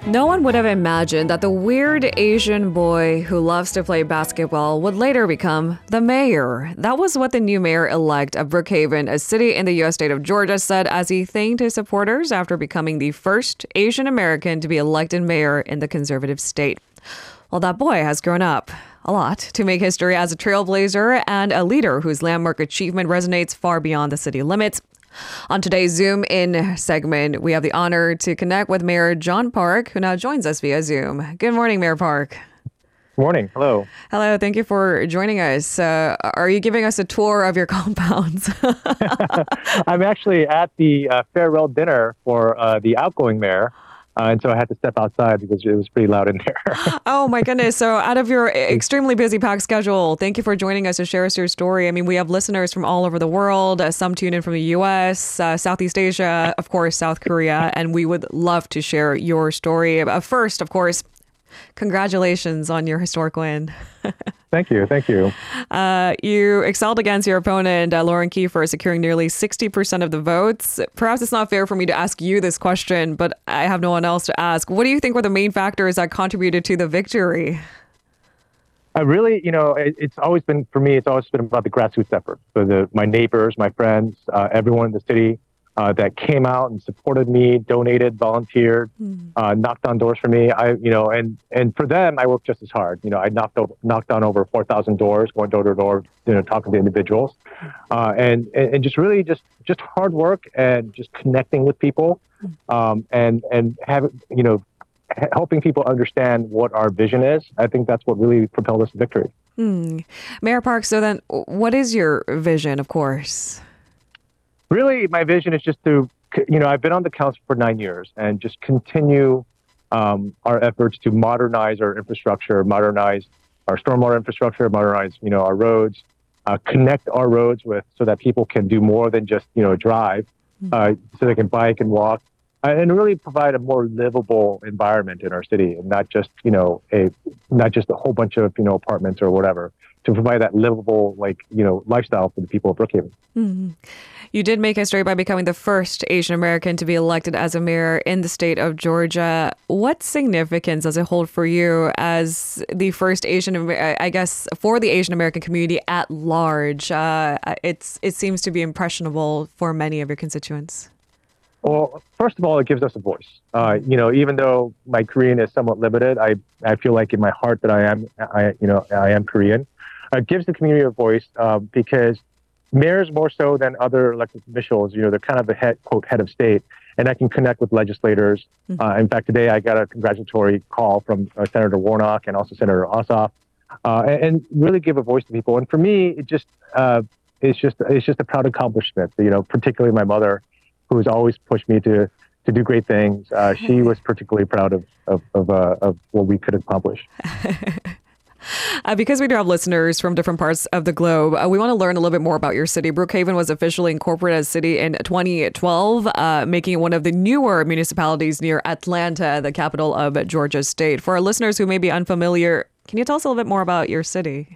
No one would have imagined that the weird Asian boy who loves to play basketball would later become the mayor. That was what the new mayor-elect of Brookhaven, a city in the U.S. state of Georgia, said as he thanked his supporters after becoming the first Asian American to be elected mayor in the conservative state. Well, that boy has grown up a lot to make history as a trailblazer and a leader whose landmark achievement resonates far beyond the city limits. On today's Zoom In segment, we have the honor to connect with Mayor John Park, who now joins us via Zoom. Good morning, Mayor Park. Morning. Hello. Hello. Thank you for joining us. Are you giving us a tour of your compounds? I'm actually at the farewell dinner for the outgoing mayor. And so I had to step outside because it was pretty loud in there. Oh, my goodness. So out of your extremely busy packed schedule, thank you for joining us to share us your story. I mean, we have listeners from all over the world. Some tune in from the U.S., Southeast Asia, of course, South Korea, and we would love to share your story. First, of course, congratulations on your historic win. Thank you. Thank you. You excelled against your opponent, Lauren Kiefer, securing nearly 60% of the votes. Perhaps it's not fair for me to ask you this question, but I have no one else to ask. What do you think were the main factors that contributed to the victory? Really, it's always been, for me, it's always been about the grassroots effort. So my neighbors, my friends, everyone in the city that came out and supported me, donated, volunteered, knocked on doors for me. And for them, I worked just as hard. I knocked on over 4,000 doors, going door to door, talking to individuals, and just really just hard work and just connecting with people, and having helping people understand what our vision is. I think that's what really propelled us to victory. Mayor Park, so then what is your vision, of course? Really, my vision is just to, I've been on the council for 9 years and just continue our efforts to modernize our infrastructure, modernize our stormwater infrastructure, modernize, our roads, connect our roads so that people can do more than just, drive, so they can bike and walk, and really provide a more livable environment in our city, and not just, not just a whole bunch of, apartments or whatever, to provide that livable, lifestyle for the people of Brookhaven. Mm-hmm. You did make history by becoming the first Asian American to be elected as a mayor in the state of Georgia. What significance does it hold for you as the first I guess, for the Asian American community at large? It seems to be impressionable for many of your constituents. Well, first of all, it gives us a voice. Even though my Korean is somewhat limited, I feel like in my heart that I am Korean. It gives the community a voice because mayors, more so than other elected officials, they're kind of the head of state, and I can connect with legislators. In fact, today I got a congratulatory call from Senator Warnock and also Senator Ossoff, and really give a voice to people. And for me, it's just a proud accomplishment. Particularly my mother, who has always pushed me to do great things. She was particularly proud of what we could accomplish. Because we do have listeners from different parts of the globe, we want to learn a little bit more about your city. Brookhaven was officially incorporated as a city in 2012, making it one of the newer municipalities near Atlanta, the capital of Georgia state. For our listeners who may be unfamiliar, can you tell us a little bit more about your city?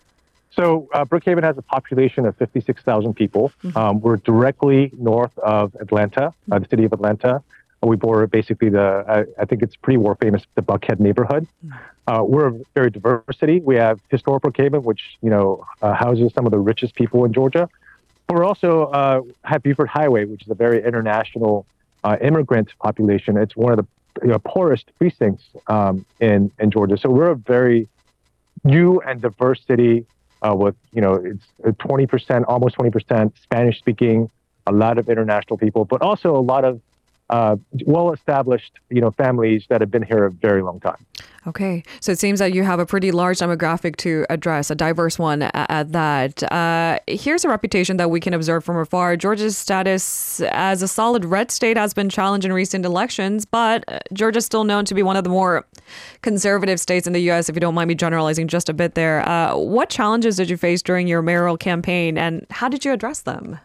So Brookhaven has a population of 56,000 people. We're directly north of Atlanta, the city of Atlanta. We border basically I think it's pretty war famous, the Buckhead neighborhood. We're a very diverse city. We have historic Brookhaven, which, houses some of the richest people in Georgia. But we're also have Buford Highway, which is a very international immigrant population. It's one of the poorest precincts in Georgia. So we're a very new and diverse city with, it's 20%, almost 20% Spanish speaking, a lot of international people, but also a lot of well-established, families that have been here a very long time. Okay. So it seems that you have a pretty large demographic to address, a diverse one at that. Here's a reputation that we can observe from afar. Georgia's status as a solid red state has been challenged in recent elections, but Georgia's still known to be one of the more conservative states in the U.S., if you don't mind me generalizing just a bit there. What challenges did you face during your mayoral campaign, and how did you address them?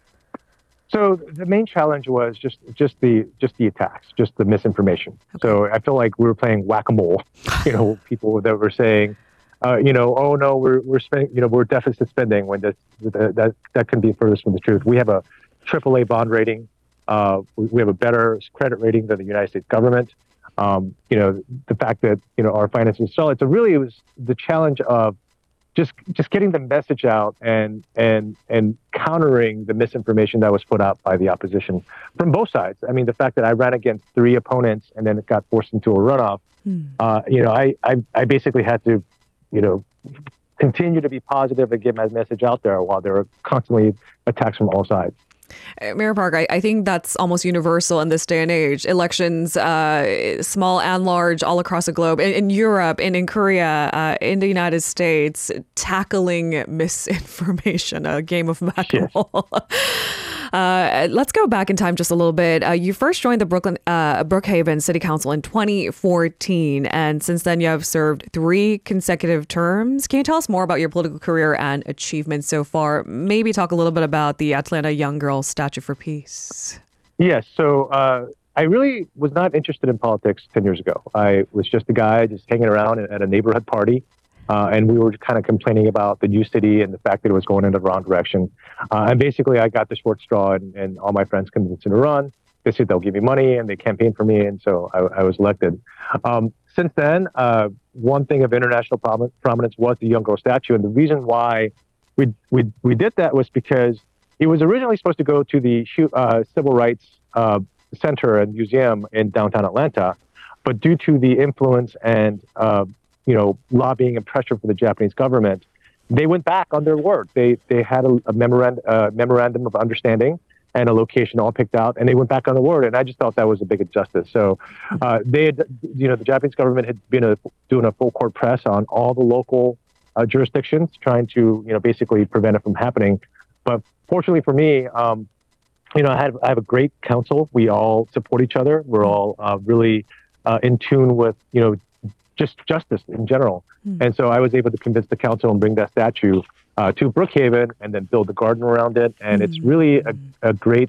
So the main challenge was just the attacks, just the misinformation. Okay. So I feel like we were playing whack-a-mole. People that were saying, oh no, we're spending, we're deficit spending, when that can be furthest from the truth. We have a AAA bond rating. We have a better credit rating than the United States government. The fact that our finances fell. It was the challenge of just getting the message out and countering the misinformation that was put out by the opposition from both sides. I mean, the fact that I ran against 3 opponents and then it got forced into a runoff. I basically had to, continue to be positive and get my message out there while there were constantly attacks from all sides. Mayor Park, I think that's almost universal in this day and age. Elections, small and large, all across the globe, in Europe, and in Korea, in the United States, tackling misinformation, a game of whack-a-mole. Let's go back in time just a little bit. You first joined the Brookhaven City Council in 2014, and since then you have served 3 consecutive terms. Can you tell us more about your political career and achievements so far? Maybe talk a little bit about the Atlanta Young Girls Statue for Peace. Yes. So I really was not interested in politics 10 years ago. I was just a guy just hanging around at a neighborhood party. And we were kind of complaining about the new city and the fact that it was going in the wrong direction. And basically, I got the short straw, and all my friends convinced me to run. They said they'll give me money, and they campaigned for me, and so I was elected. Since then, one thing of international prominence was the Young Girl statue, and the reason why we did that was because it was originally supposed to go to the Civil Rights Center and Museum in downtown Atlanta, but due to the influence and lobbying and pressure for the Japanese government, they went back on their word. They had a memorandum of understanding and a location all picked out, and they went back on the word. And I just thought that was a big injustice. So the Japanese government had been doing a full court press on all the local jurisdictions, trying to basically prevent it from happening. But fortunately for me, I have a great council. We all support each other. We're all really in tune with just justice in general. And so I was able to convince the council and bring that statue to Brookhaven and then build a garden around it. And it's really a great,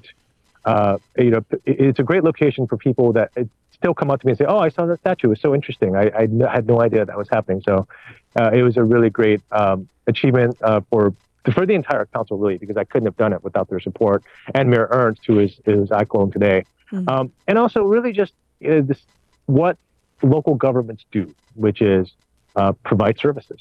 it's a great location for people that still come up to me and say, oh, I saw that statue. It was so interesting. I had no idea that was happening. So it was a really great achievement for the entire council, really, because I couldn't have done it without their support. And Mayor Ernst, who is iClone today. And also really just what local governments do, which is provide services.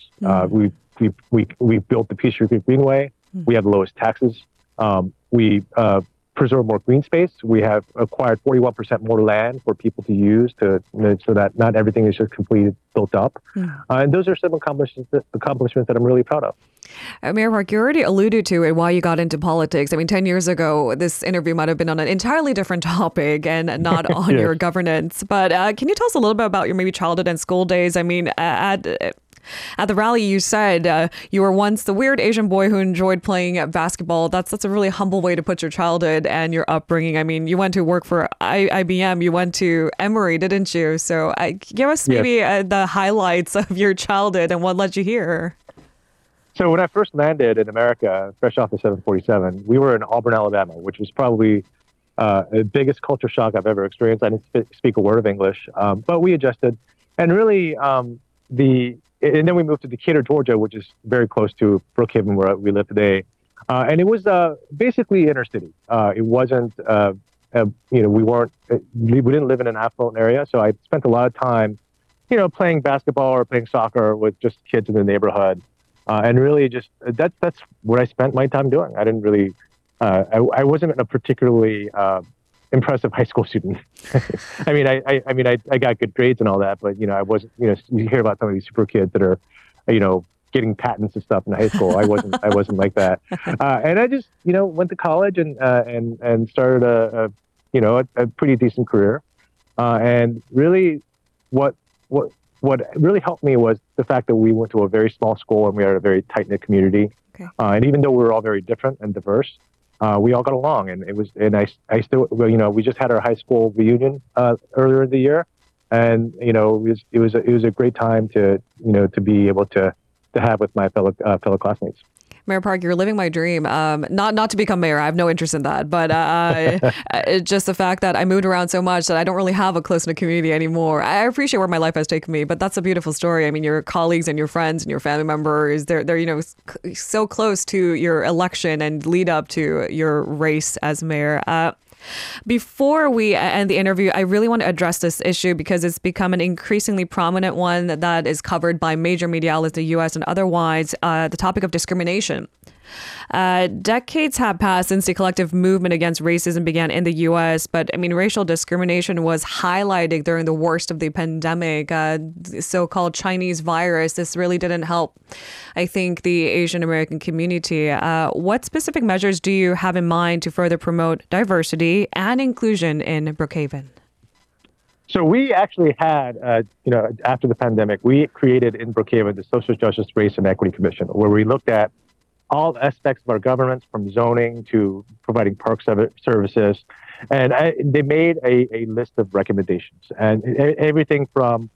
We've built the Peace Street Greenway. We have the lowest taxes. We preserve more green space. We have acquired 41% more land for people to use so that not everything is just completely built up. And those are some accomplishments that I'm really proud of. Mayor Park, you already alluded to it, why you got into politics. I mean, 10 years ago, this interview might have been on an entirely different topic and not on your governance. But can you tell us a little bit about your maybe childhood and school days? I mean, at the rally, you said you were once the weird Asian boy who enjoyed playing basketball. That's a really humble way to put your childhood and your upbringing. I mean, you went to work for IBM. You went to Emory, didn't you? So give us maybe the highlights of your childhood and what led you here. So when I first landed in America, fresh off the 747, we were in Auburn, Alabama, which was probably the biggest culture shock I've ever experienced. I didn't speak a word of English, but we adjusted. And really, and then we moved to Decatur, Georgia, which is very close to Brookhaven, where we live today. And it was basically inner city. It wasn't, we didn't live in an affluent area. So I spent a lot of time, playing basketball or playing soccer with just kids in the neighborhood. And really just, that's what I spent my time doing. I didn't really, I wasn't a particularly impressive high school student. I mean, I got good grades and all that, but I wasn't. You hear about some of these super kids that are, getting patents and stuff in high school. I wasn't like that. And I just, went to college and started a pretty decent career. And really, what really helped me was the fact that we went to a very small school and we had a very tight knit community. Okay. And even though we were all very different and diverse, we all got along, and I still, we just had our high school reunion earlier in the year, and it was a great time to be able to have with my fellow classmates. Mayor Park, you're living my dream. Not to become mayor. I have no interest in that. But just the fact that I moved around so much that I don't really have a close-knit community anymore. I appreciate where my life has taken me, but that's a beautiful story. I mean, your colleagues and your friends and your family members, they're so close to your election and lead up to your race as mayor. Before we end the interview, I really want to address this issue because it's become an increasingly prominent one that is covered by major media outlets in the U.S. and otherwise, the topic of discrimination. Decades have passed since the collective movement against racism began in the U.S., but I mean, racial discrimination was highlighted during the worst of the pandemic, the so-called Chinese virus. This really didn't help, I think, the Asian American community. What specific measures do you have in mind to further promote diversity and inclusion in Brookhaven? So we actually had, after the pandemic, we created in Brookhaven the Social Justice, Race, and Equity Commission, where we looked at all aspects of our governance, from zoning to providing park services. And they made a list of recommendations, and everything from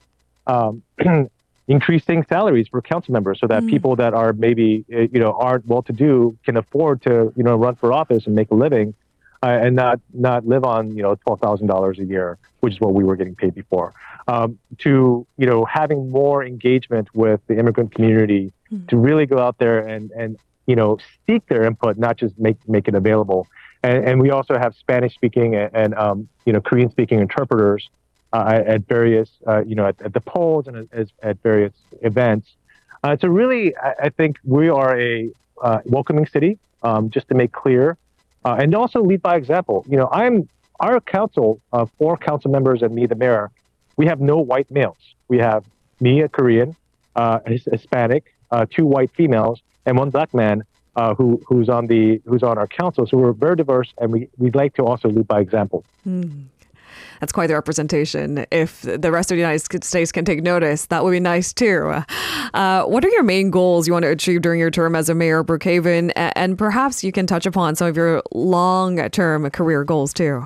increasing salaries for council members so that people that are maybe, aren't well-to-do can afford to, run for office and make a living and not live on, $12,000 a year, which is what we were getting paid before, to, having more engagement with the immigrant community to really go out there and seek their input, not just make it available. And we also have Spanish-speaking and Korean-speaking interpreters at various, at the polls and at various events. So really, I think we are a welcoming city, just to make clear, and also lead by example. Our council, 4 council members and me, the mayor, we have no white males. We have me, a Korean, Hispanic, 2 white females, and 1 black man who's on our council. So we're very diverse, and we'd like to also lead by example. That's quite the representation. If the rest of the United States can take notice, that would be nice too. What are your main goals you want to achieve during your term as a mayor of Brookhaven? And perhaps you can touch upon some of your long-term career goals too.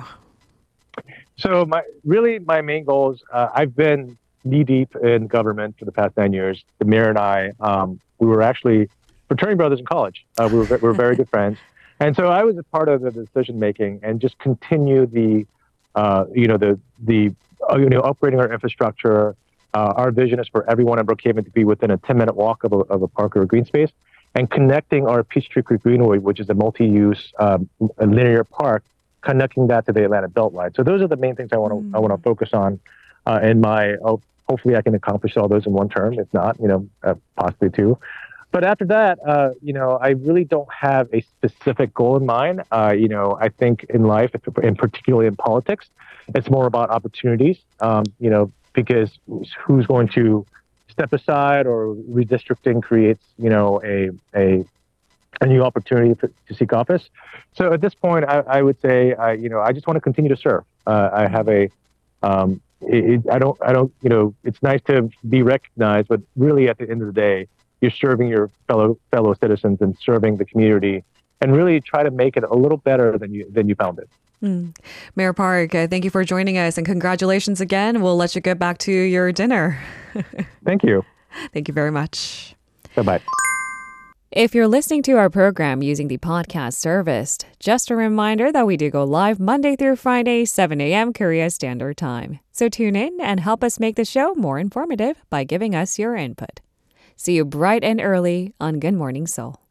So my main goals, I've been knee-deep in government for the past 9 years. The mayor and I, we were actually fraternity brothers in college. We were very good friends. And so I was a part of the decision making and just continue the upgrading our infrastructure. Our vision is for everyone in Brookhaven to be within a 10-minute walk of a park or a green space, and connecting our Peachtree Creek Greenway, which is a multi-use linear park, connecting that to the Atlanta Beltline. So those are the main things I want to focus on in my. Hopefully, I can accomplish all those in one term. If not, possibly 2. But after that, I really don't have a specific goal in mind. I think in life, and particularly in politics, it's more about opportunities, because who's going to step aside, or redistricting creates, a new opportunity to seek office. So at this point, I would say, I just want to continue to serve. I have it's nice to be recognized, but really at the end of the day, you're serving your fellow citizens and serving the community, and really try to make it a little better than you found it. Mayor Park, thank you for joining us, and congratulations again. We'll let you get back to your dinner. Thank you. Thank you very much. Bye-bye. If you're listening to our program using the podcast service, just a reminder that we do go live Monday through Friday, 7 a.m. Korea Standard Time. So tune in and help us make the show more informative by giving us your input. See you bright and early on Good Morning Seoul.